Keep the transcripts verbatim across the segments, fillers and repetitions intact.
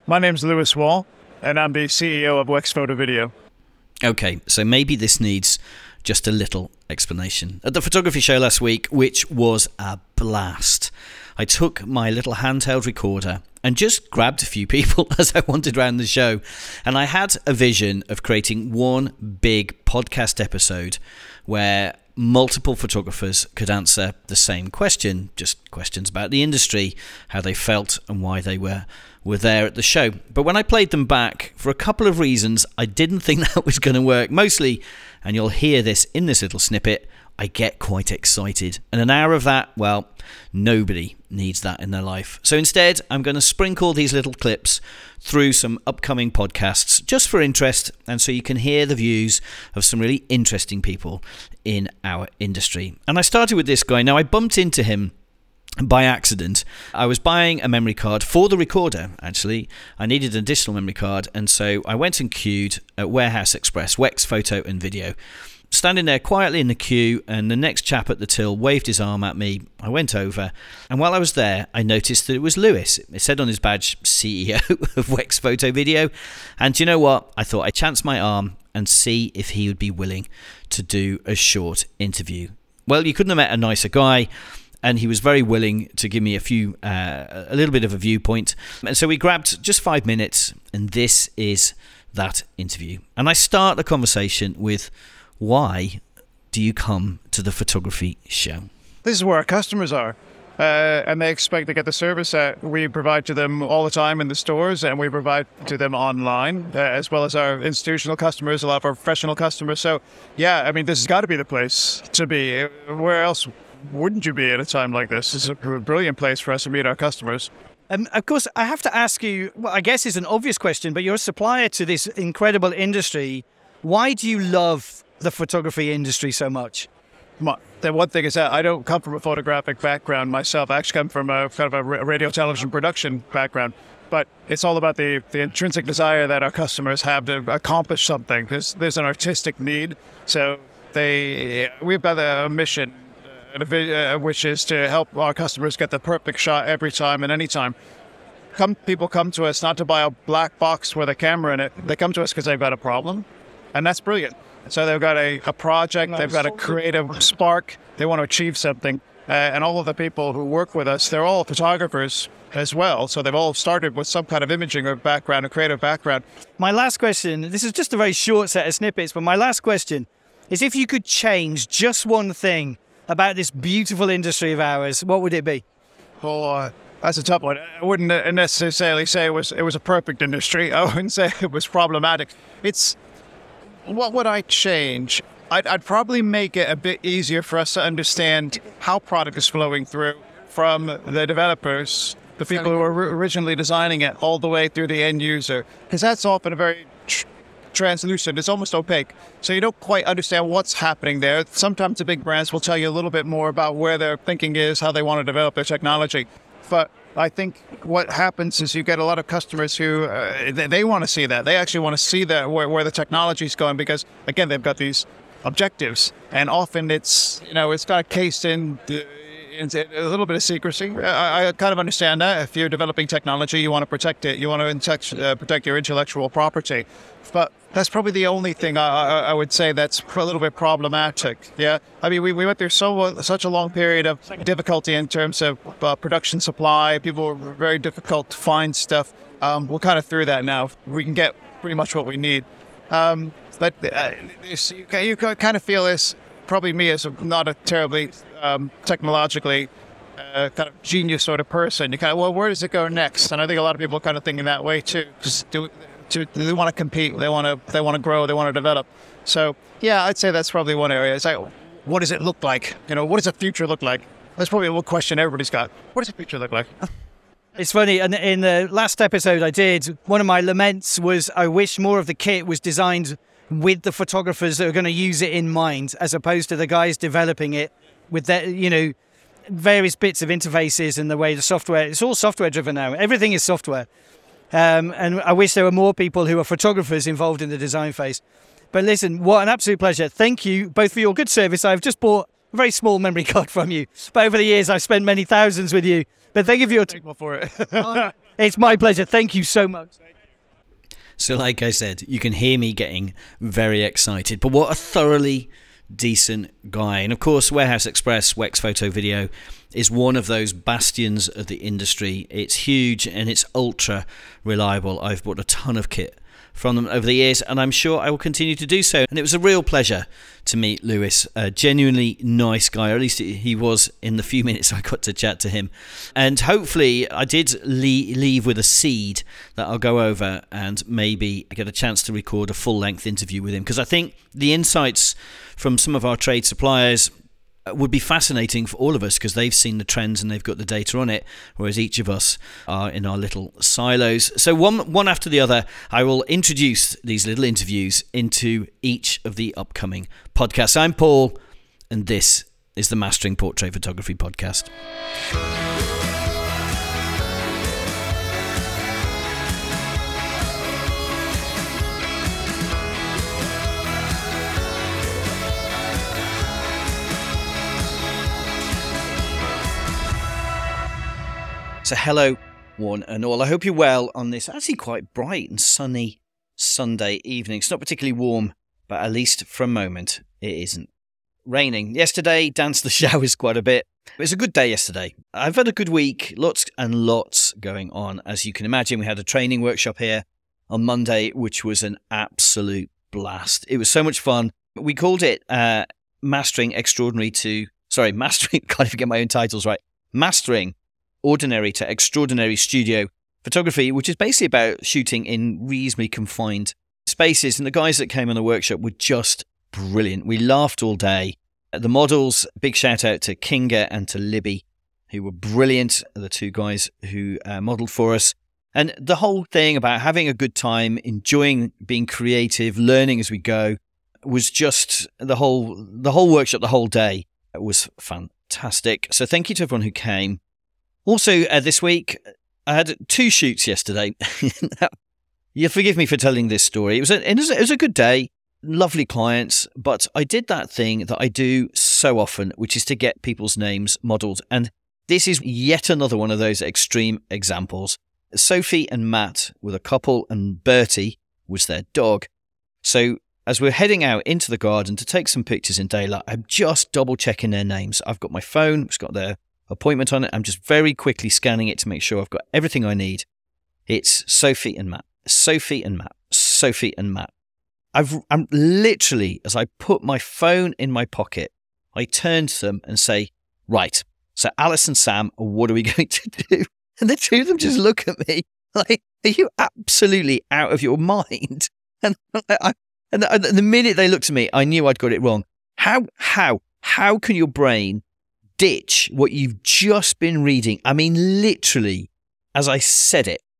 My name's Lewis Wall, and I'm the C E O of Wex Photo Video. Okay, so maybe this needs just a little explanation. At the photography show last week, which was a blast, I took my little handheld recorder and just grabbed a few people as I wandered around the show. And I had a vision of creating one big podcast episode where multiple photographers could answer the same question, just questions about the industry, how they felt and why they were were there at the show. But when I played them back, for a couple of reasons, I didn't think that was going to work. Mostly, and you'll hear this in this little snippet, I get quite excited. And an hour of that, well, nobody needs that in their life. So instead, I'm going to sprinkle these little clips through some upcoming podcasts just for interest, and so you can hear the views of some really interesting people in our industry. And I started with this guy. Now, I bumped into him by accident. I was buying a memory card for the recorder, actually. I needed an additional memory card, and so I went and queued at Warehouse Express, Wex Photo and Video. Standing there quietly in the queue, and the next chap at the till waved his arm at me. I went over, and while I was there, I noticed that it was Lewis. It said on his badge, C E O of Wex Photo Video. And do you know what? I thought I'd chance my arm and see if he would be willing to do a short interview. Well, you couldn't have met a nicer guy. And he was very willing to give me a few, uh, a little bit of a viewpoint. And so we grabbed just five minutes, and this is that interview. And I start the conversation with, why do you come to the photography show? This is where our customers are, uh, and they expect to get the service that we provide to them all the time in the stores, and we provide to them online, uh, as well as our institutional customers, a lot of our professional customers. So, yeah, I mean, this has got to be the place to be. Where else wouldn't you be at a time like this? It's a brilliant place for us to meet our customers. Um, of course, I have to ask you, well, I guess it's an obvious question, but you're a supplier to this incredible industry. Why do you love the photography industry so much? The one thing is that I don't come from a photographic background myself. I actually come from a kind of a radio television production background. But it's all about the, the intrinsic desire that our customers have to accomplish something. There's, there's an artistic need. So they we've got a mission, uh, which is to help our customers get the perfect shot every time and any time. Come, people come to us not to buy a black box with a camera in it. They come to us because they've got a problem, and that's brilliant. So they've got a, a project, they've got a creative spark, they want to achieve something. Uh, and all of the people who work with us, they're all photographers as well. So they've all started with some kind of imaging or background, a creative background. My last question, this is just a very short set of snippets, but my last question is, if you could change just one thing about this beautiful industry of ours, what would it be? Well, uh, that's a tough one. I wouldn't necessarily say it was, it was a perfect industry. I wouldn't say it was problematic. It's... What would I change? I'd, I'd probably make it a bit easier for us to understand how product is flowing through from the developers, the people who were originally designing it, all the way through the end user. Because that's often a very tr- translucent, it's almost opaque. So you don't quite understand what's happening there. Sometimes the big brands will tell you a little bit more about where their thinking is, how they want to develop their technology. But I think what happens is you get a lot of customers who, uh, they, they want to see that. They actually want to see that where, where the technology is going because, again, they've got these objectives. And often it's, you know, it's got a case in, in a little bit of secrecy. I, I kind of understand that. If you're developing technology, you want to protect it. You want to intect, uh, protect your intellectual property. But that's probably the only thing I, I, I would say that's a little bit problematic. Yeah, I mean, we, we went through so such a long period of difficulty in terms of uh, production supply. People were very difficult to find stuff. Um, we're kind of through that now. We can get pretty much what we need. Um, but uh, you, you kind of feel this, probably me as a, not a terribly um, technologically uh, kind of genius sort of person. You kind of, well, where does it go next? And I think a lot of people are kind of thinking that way too. Just do To, they want to compete, they want to they want to grow, they want to develop. So yeah, I'd say that's probably one area. It's like, what does it look like? You know, what does the future look like? That's probably a question everybody's got. What does the future look like? It's funny, and in the last episode I did, one of my laments was I wish more of the kit was designed with the photographers that are going to use it in mind, as opposed to the guys developing it with their, you know, various bits of interfaces and the way the software, it's all software driven now. Everything is software. Um, and I wish there were more people who are photographers involved in the design phase. But listen, what an absolute pleasure. Thank you both for your good service. I've just bought a very small memory card from you. But over the years, I've spent many thousands with you. But thank you for your time. Thankful for it. It's my pleasure. Thank you so much. So like I said, you can hear me getting very excited. But what a thoroughly decent guy. And of course, Warehouse Express, Wex Photo Video, is one of those bastions of the industry. It's huge and it's ultra reliable. I've bought a ton of kit from them over the years, and I'm sure I will continue to do so. And it was a real pleasure to meet Lewis, a genuinely nice guy, or at least he was in the few minutes I got to chat to him. And hopefully I did leave with a seed that I'll go over and maybe get a chance to record a full-length interview with him, because I think the insights from some of our trade suppliers would be fascinating for all of us, because they've seen the trends and they've got the data on it, whereas each of us are in our little silos. So one one after the other, I will introduce these little interviews into each of the upcoming podcasts. I'm Paul, and this is the Mastering Portrait Photography Podcast. So hello, one and all. I hope you're well on this actually quite bright and sunny Sunday evening. It's not particularly warm, but at least for a moment, it isn't raining. Yesterday, danced the showers quite a bit. It was a good day yesterday. I've had a good week, lots and lots going on. As you can imagine, we had a training workshop here on Monday, which was an absolute blast. It was so much fun. We called it uh, Mastering Extraordinary to... Sorry, Mastering... Can't even get my own titles right. Mastering Ordinary to Extraordinary Studio Photography, which is basically about shooting in reasonably confined spaces. And the guys that came on the workshop were just brilliant. We laughed all day. The models, big shout out to Kinga and to Libby, who were brilliant, the two guys who uh, modeled for us. And the whole thing about having a good time, enjoying being creative, learning as we go, was just the whole the whole workshop, the whole day was fantastic. So thank you to everyone who came. Also, uh, this week, I had two shoots yesterday. You forgive me for telling this story. It was, a, it, was a, it was a good day, lovely clients, but I did that thing that I do so often, which is to get people's names modelled. And this is yet another one of those extreme examples. Sophie and Matt were the couple, and Bertie was their dog. So as we're heading out into the garden to take some pictures in daylight, I'm just double checking their names. I've got my phone, it's got their appointment on it. I'm just very quickly scanning it to make sure I've got everything I need. It's Sophie and Matt, Sophie and Matt, Sophie and Matt. I've, I'm literally, as I put my phone in my pocket, I turn to them and say, right, so Alice and Sam, what are we going to do? And the two of them just look at me like, are you absolutely out of your mind? And, I, and the, the minute they looked at me, I knew I'd got it wrong. How, how, how can your brain ditch what you've just been reading? I mean, literally, as I said it,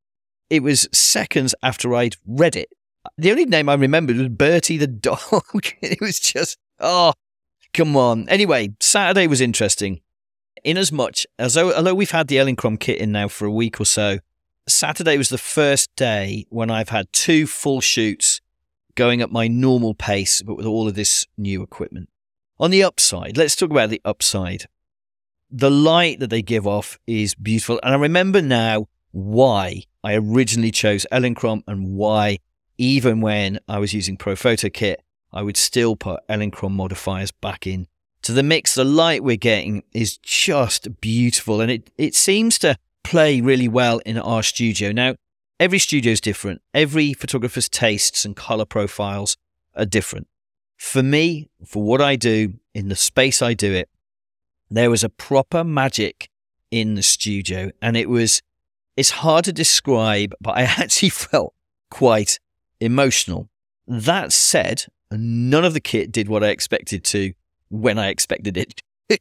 it was seconds after I'd read it. The only name I remembered was Bertie the dog. It was just, oh, come on. Anyway, Saturday was interesting. In as much as, although we've had the Elinchrom kit in now for a week or so, Saturday was the first day when I've had two full shoots going at my normal pace, but with all of this new equipment. On the upside, let's talk about the upside. The light that they give off is beautiful. And I remember now why I originally chose Elinchrom and why, even when I was using Profoto kit, I would still put Elinchrom modifiers back in to the mix. The light we're getting is just beautiful, and it, it seems to play really well in our studio. Now, every studio is different. Every photographer's tastes and color profiles are different. For me, for what I do, in the space I do it, there was a proper magic in the studio, and it was, it's hard to describe, but I actually felt quite emotional. That said, none of the kit did what I expected to when I expected it.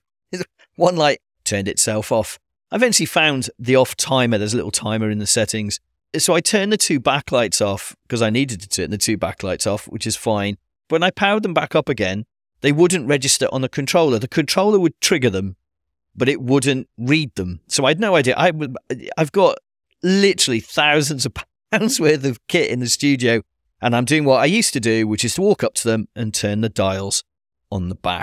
One light turned itself off. I eventually found the off timer. There's a little timer in the settings. So I turned the two backlights off because I needed to turn the two backlights off, which is fine. When I powered them back up again, they wouldn't register on the controller. The controller would trigger them, but it wouldn't read them. So I had no idea. I, I've got literally thousands of pounds worth of kit in the studio, and I'm doing what I used to do, which is to walk up to them and turn the dials on the back.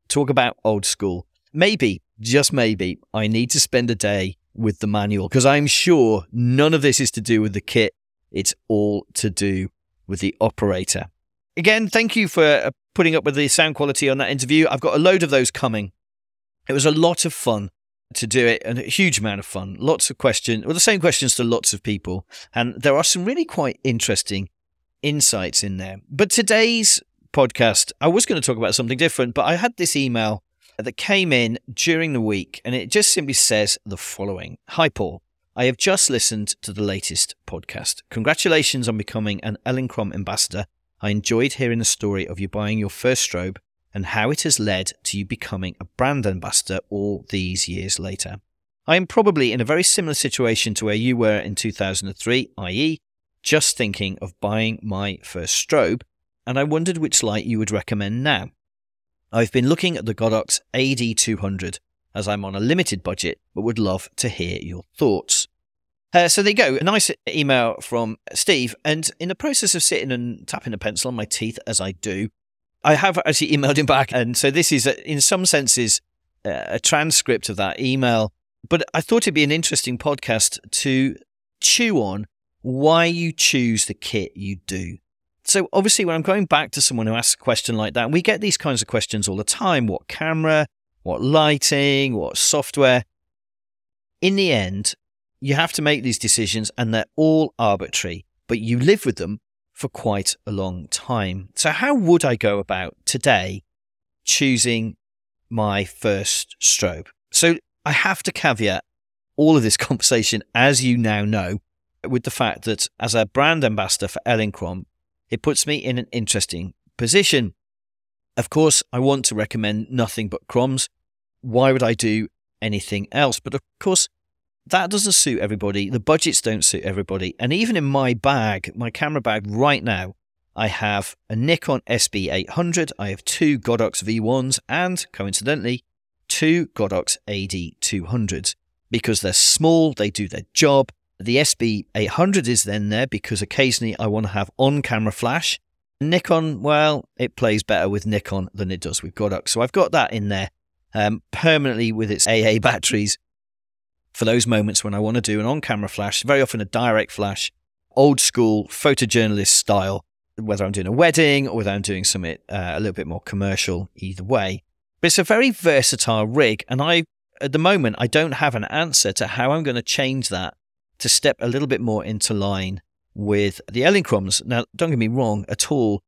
talk about old school. Maybe, just maybe, I need to spend a day with the manual, because I'm sure none of this is to do with the kit. It's all to do with the operator. Again, thank you for putting up with the sound quality on that interview. I've got a load of those coming. It was a lot of fun to do it, and a huge amount of fun. Lots of questions, well, the same questions to lots of people. And there are some really quite interesting insights in there. But today's podcast, I was going to talk about something different, but I had this email that came in during the week, and it just simply says the following. Hi, Paul. I have just listened to the latest podcast. Congratulations on becoming an Elinchrom ambassador. I enjoyed hearing the story of you buying your first strobe and how it has led to you becoming a brand ambassador all these years later. I am probably in a very similar situation to where you were in two thousand three, that is, just thinking of buying my first strobe, and I wondered which light you would recommend now. I've been looking at the Godox A D two hundred as I'm on a limited budget, but would love to hear your thoughts. Uh, so there you go, a nice email from Steve. And in the process of sitting and tapping a pencil on my teeth, as I do, I have actually emailed him back. And so this is, a, in some senses, uh, a transcript of that email. But I thought it'd be an interesting podcast to chew on why you choose the kit you do. So obviously, when I'm going back to someone who asks a question like that, and we get these kinds of questions all the time: what camera, what lighting, what software? In the end, you have to make these decisions, and they're all arbitrary, but you live with them for quite a long time. So how would I go about today choosing my first strobe? So I have to caveat all of this conversation, as you now know, with the fact that as a brand ambassador for Elinchrom, it puts me in an interesting position. Of course, I want to recommend nothing but chroms. Why would I do anything else? But of course, that doesn't suit everybody. The budgets don't suit everybody. And even in my bag, my camera bag right now, I have a Nikon S B eight hundred, I have two Godox V ones, and coincidentally, two Godox A D two hundreds. Because they're small, they do their job. The S B eight hundred is then there because occasionally I want to have on-camera flash. Nikon, well, it plays better with Nikon than it does with Godox. So I've got that in there um, permanently with its A A batteries for those moments when I want to do an on-camera flash, very often a direct flash, old school photojournalist style, whether I'm doing a wedding or whether I'm doing something uh, a little bit more commercial, either way. But it's a very versatile rig, and I, at the moment, I don't have an answer to how I'm going to change that to step a little bit more into line with the Elinchroms. Now, don't get me wrong at all.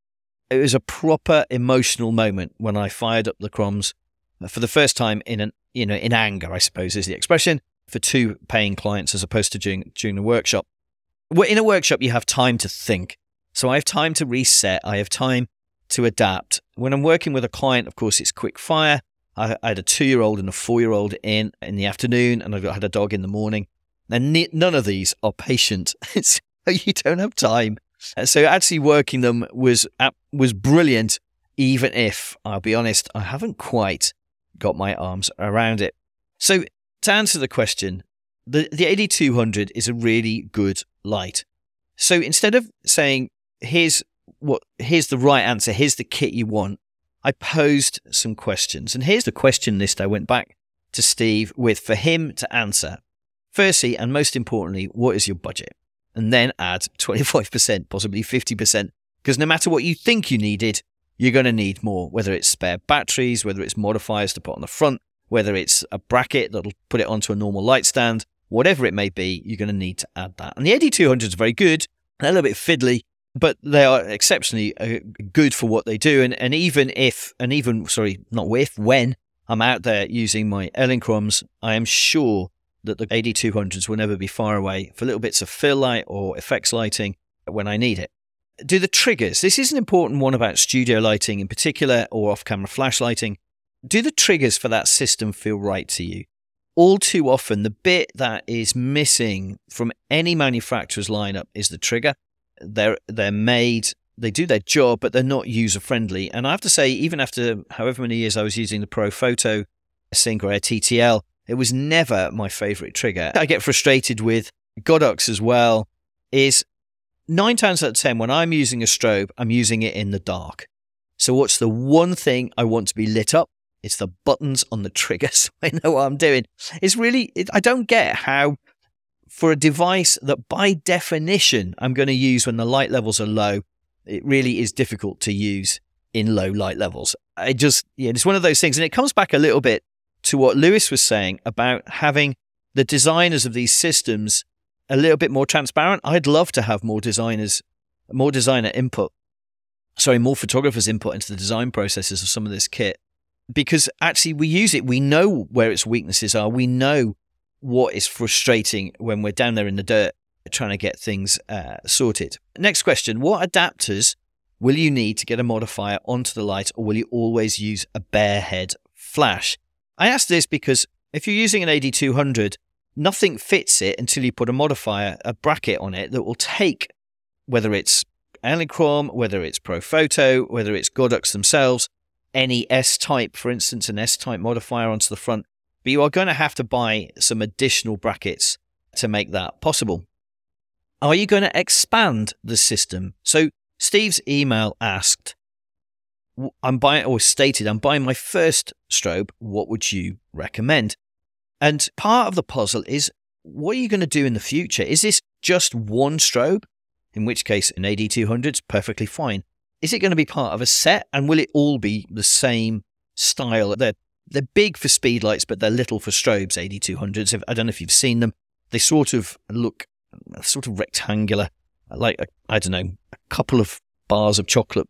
It was a proper emotional moment when I fired up the chroms for the first time in an, you know, in anger, I suppose is the expression, for two paying clients as opposed to during, during the workshop. In a workshop, you have time to think. So I have time to reset. I have time to adapt. When I'm working with a client, of course, it's quick fire. I, I had a two-year-old and a four-year-old in in the afternoon, and I had a dog in the morning. And none of these are patient. So you don't have time. So actually working them was was brilliant, even if, I'll be honest, I haven't quite got my arms around it. So to answer the question, the, the A D two hundred is a really good light. So instead of saying, here's what here's the right answer, here's the kit you want, I posed some questions. And here's the question list I went back to Steve with for him to answer. Firstly, and most importantly, what is your budget? And then add twenty-five percent, possibly fifty percent, because no matter what you think you needed, you're going to need more, whether it's spare batteries, whether it's modifiers to put on the front, whether it's a bracket that'll put it onto a normal light stand, whatever it may be, you're going to need to add that. And the A D two hundred is very good, a little bit fiddly, but they are exceptionally uh, good for what they do. And, and even if, and even, sorry, not if, when I'm out there using my Elinchroms, I am sure that the A D two hundreds will never be far away for little bits of fill light or effects lighting when I need it. Do the triggers, this is an important one about studio lighting in particular, or off-camera flash lighting. Do the triggers for that system feel right to you? All too often, the bit that is missing from any manufacturer's lineup is the trigger. They're, they're made, they do their job, but they're not user-friendly. And I have to say, even after however many years I was using the Pro Photo Sync or T T L, it was never my favorite trigger. I get frustrated with Godox as well, is nine times out of ten, when I'm using a strobe, I'm using it in the dark. So what's the one thing I want to be lit up? It's the buttons on the trigger, so I know what I'm doing. It's really, it, I don't get how for a device that by definition I'm going to use when the light levels are low, it really is difficult to use in low light levels. I just, yeah, it's one of those things. And it comes back a little bit to what Lewis was saying about having the designers of these systems a little bit more transparent. I'd love to have more designers, more designer input, sorry, more photographers input into the design processes of some of this kit, because actually we use it. We know where its weaknesses are. We know what is frustrating when we're down there in the dirt trying to get things uh, sorted. Next question. What adapters will you need to get a modifier onto the light, or will you always use a bare head flash? I ask this because if you're using an A D two hundred, nothing fits it until you put a modifier, a bracket on it that will take, whether it's Elinchrom, whether it's Profoto, whether it's Godox themselves, any S-type, for instance, an S-type modifier onto the front. But you are going to have to buy some additional brackets to make that possible. Are you going to expand the system? So Steve's email asked, I'm buying, or stated, I'm buying my first strobe. What would you recommend? And part of the puzzle is, what are you going to do in the future? Is this just one strobe? In which case, an A D two hundred is perfectly fine. Is it going to be part of a set? And will it all be the same style? They're, they're big for speed lights, but they're little for strobes, A D two hundreds. I don't know if you've seen them. They sort of look sort of rectangular, like, a, I don't know, a couple of bars of chocolate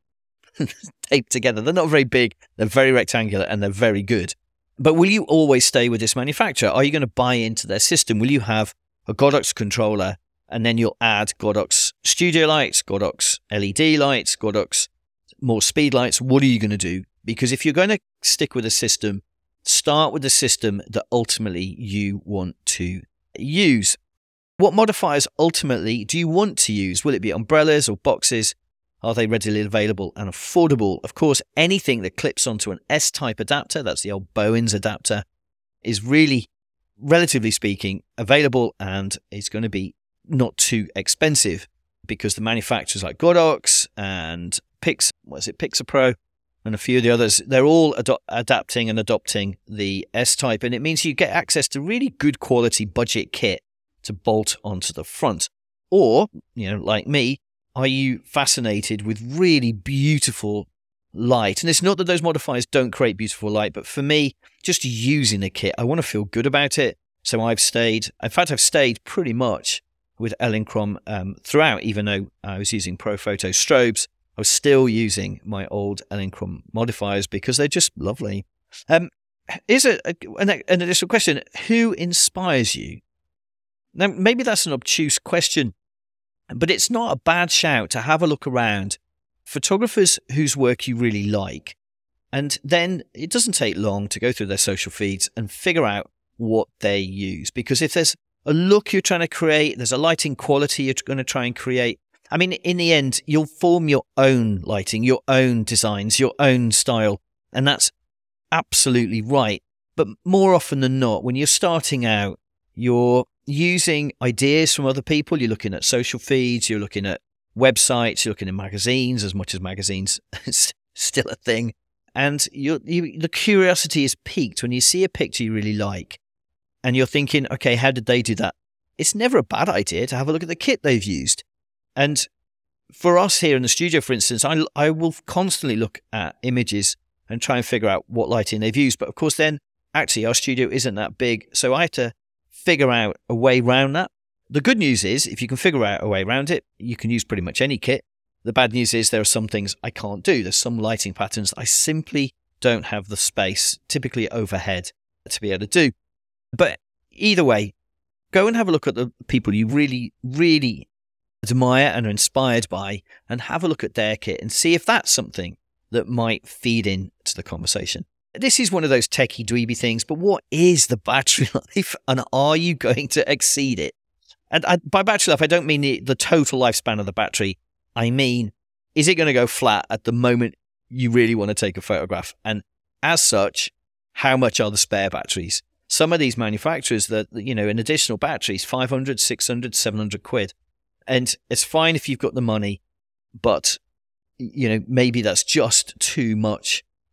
taped together. They're not very big. They're very rectangular, and they're very good. But will you always stay with this manufacturer? Are you going to buy into their system? Will you have a Godox controller, and then you'll add Godox studio lights, Godox L E D lights, Godox more speed lights? What are you going to do? Because if you're going to stick with a system, start with the system that ultimately you want to use. What modifiers ultimately do you want to use? Will it be umbrellas or boxes? Are they readily available and affordable? Of course, anything that clips onto an S-type adapter, that's the old Bowens adapter, is really, relatively speaking, available, and it's going to be not too expensive, because the manufacturers like Godox and Pix, what is it, Pixapro, and a few of the others, they're all ad- adapting and adopting the S-type, and it means you get access to really good quality budget kit to bolt onto the front. Or, you know, like me, are you fascinated with really beautiful light? And it's not that those modifiers don't create beautiful light, but for me, just using a kit, I want to feel good about it. So I've stayed, in fact, I've stayed pretty much with Elinchrom um, throughout, even though I was using Profoto strobes. I was still using my old Elinchrom modifiers because they're just lovely. Um, is it an, an additional question? Who inspires you? Now, maybe that's an obtuse question, but it's not a bad shout to have a look around. Photographers whose work you really like. And then it doesn't take long to go through their social feeds and figure out what they use. Because if there's a look you're trying to create, there's a lighting quality you're going to try and create, I mean, in the end, you'll form your own lighting, your own designs, your own style. And that's absolutely right. But more often than not, when you're starting out, you're using ideas from other people. You're looking at social feeds, you're looking at websites, you're looking at magazines, as much as magazines is still a thing. And you're, you, the curiosity is piqued when you see a picture you really like. And you're thinking, okay, how did they do that? It's never a bad idea to have a look at the kit they've used. And for us here in the studio, for instance, I, I will constantly look at images and try and figure out what lighting they've used. But of course, then actually our studio isn't that big. So I have to figure out a way around that. The good news is, if you can figure out a way around it, you can use pretty much any kit. The bad news is there are some things I can't do. There's some lighting patterns I simply don't have the space, typically overhead, to be able to do. But either way, go and have a look at the people you really, really admire and are inspired by, and have a look at their kit and see if that's something that might feed into the conversation. This is one of those techie dweeby things, but what is the battery life, and are you going to exceed it? And I, by battery life, I don't mean the, the total lifespan of the battery. I mean, is it going to go flat at the moment you really want to take a photograph? And as such, how much are the spare batteries? Some of these manufacturers, that, you know, an additional batteries, five hundred, six hundred, seven hundred quid. And it's fine if you've got the money, but, you know, maybe that's just too much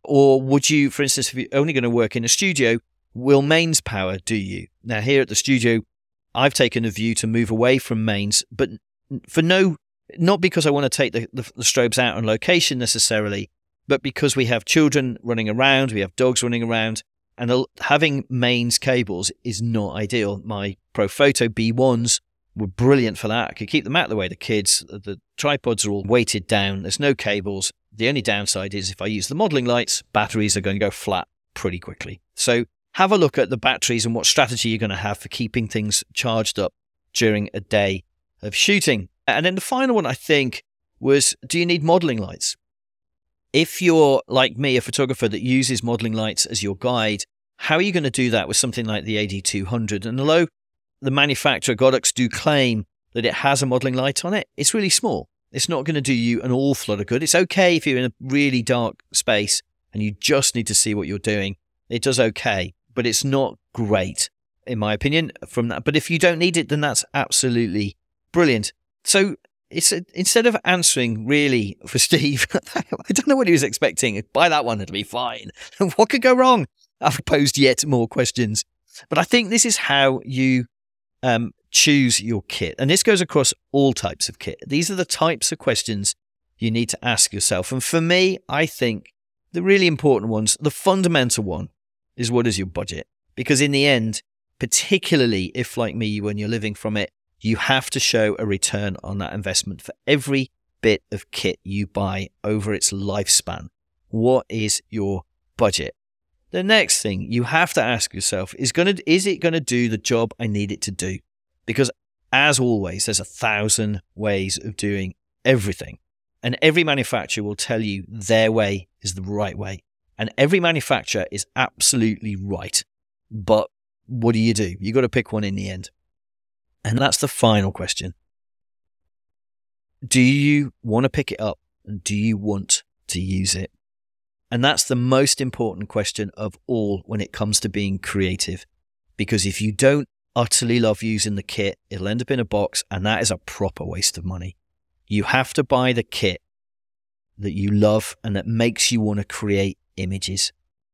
Or would you, for instance, if you're only going to work in a studio, will mains power do you? Now, here at the studio, I've taken a view to move away from mains, but for no, not because I want to take the, the, the strobes out on location necessarily, but because we have children running around, we have dogs running around, and having mains cables is not ideal. My Profoto B ones were brilliant for that. I could keep them out of the way of the kids. The tripods are all weighted down. There's no cables. The only downside is if I use the modeling lights, batteries are going to go flat pretty quickly. So have a look at the batteries and what strategy you're going to have for keeping things charged up during a day of shooting. And then the final one, I think, was, do you need modeling lights? If you're, like me, a photographer that uses modeling lights as your guide, how are you going to do that with something like the A D two hundred? And although the manufacturer, Godox, do claim that it has a modeling light on it, it's really small. It's not going to do you an awful lot of good. It's okay if you're in a really dark space and you just need to see what you're doing. It does okay, but it's not great, in my opinion, from that. But if you don't need it, then that's absolutely brilliant. So it's a, instead of answering really for Steve, I don't know what he was expecting. Buy that one, it'll be fine. What could go wrong? I've posed yet more questions. But I think this is how you um, choose your kit. And this goes across all types of kit. These are the types of questions you need to ask yourself. And for me, I think the really important ones, the fundamental one is, what is your budget? Because in the end, particularly if, like me, when you're living from it, you have to show a return on that investment for every bit of kit you buy over its lifespan. What is your budget? The next thing you have to ask yourself is going to, is it going to do the job I need it to do? Because as always, there's a thousand ways of doing everything. And every manufacturer will tell you their way is the right way. And every manufacturer is absolutely right. But what do you do? You've got to pick one in the end. And that's the final question. Do you want to pick it up and do you want to use it? And that's the most important question of all when it comes to being creative. Because if you don't utterly love using the kit, it'll end up in a box, and that is a proper waste of money. You have to buy the kit that you love and that makes you want to create images.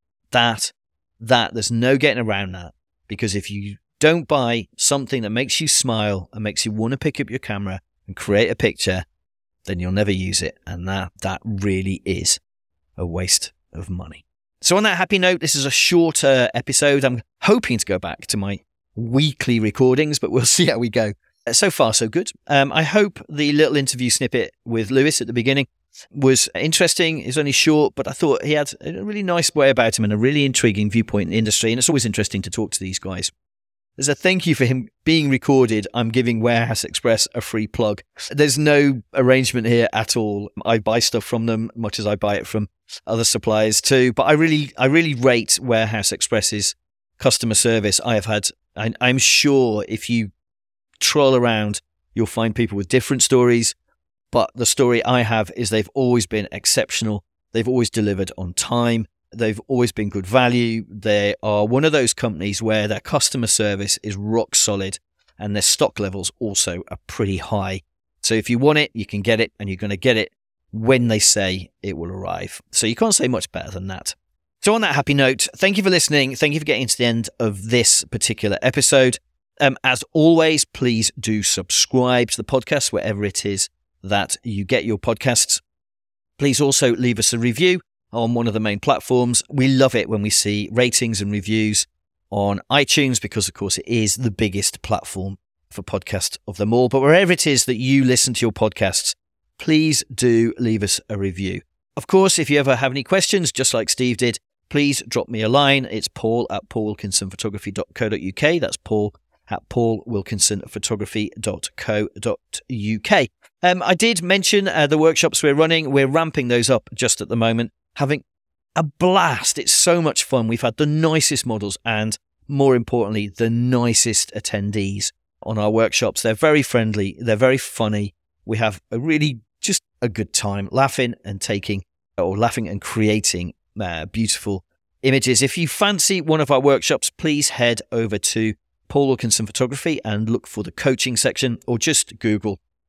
That, that, there's no getting around that. Because if you don't buy something that makes you smile and makes you want to pick up your camera and create a picture, then you'll never use it. And that, that really is a waste of money. So on that happy note, this is a shorter episode. I'm hoping to go back to my weekly recordings, but we'll see how we go. So far, so good. Um, I hope the little interview snippet with Lewis at the beginning was interesting. It's only short, but I thought he had a really nice way about him and a really intriguing viewpoint in the industry. And it's always interesting to talk to these guys. As a thank you for him being recorded, I'm giving Warehouse Express a free plug. There's no arrangement here at all. I buy stuff from them, much as I buy it from other suppliers too. But I really, I really rate Warehouse Express's customer service. I have had, I, I'm sure if you troll around, you'll find people with different stories. But the story I have is they've always been exceptional. They've always delivered on time. They've always been good value. They are one of those companies where their customer service is rock solid and their stock levels also are pretty high. So if you want it, you can get it, and you're going to get it when they say it will arrive. So you can't say much better than that. So on that happy note, thank you for listening. Thank you for getting to the end of this particular episode. Um, as always, please do subscribe to the podcast wherever it is that you get your podcasts. Please also leave us a review on one of the main platforms. We love it when we see ratings and reviews on iTunes because, of course, it is the biggest platform for podcasts of them all. But wherever it is that you listen to your podcasts, please do leave us a review. Of course, if you ever have any questions, just like Steve did, please drop me a line. It's paul at paul wilkinson photography dot co dot uk. That's paul at paul wilkinson photography dot co dot uk. Um, I did mention uh, the workshops we're running. We're ramping those up just at the moment. Having a blast. It's so much fun. We've had the nicest models and, more importantly, the nicest attendees on our workshops. They're very friendly. They're very funny. We have a really just a good time laughing and taking or laughing and creating uh, beautiful images. If you fancy one of our workshops, please head over to Paul Wilkinson Photography and look for the coaching section, or just Google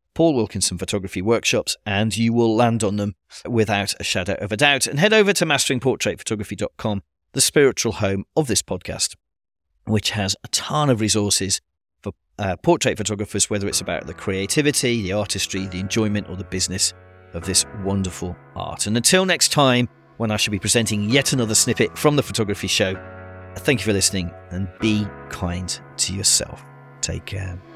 Paul Wilkinson Photography Workshops, and you will land on them without a shadow of a doubt. And head over to mastering portrait photography dot com, the spiritual home of this podcast, which has a ton of resources for uh, portrait photographers, whether it's about the creativity, the artistry, the enjoyment, or the business of this wonderful art. And until next time, when I shall be presenting yet another snippet from the photography show, thank you for listening, and be kind to yourself. Take care.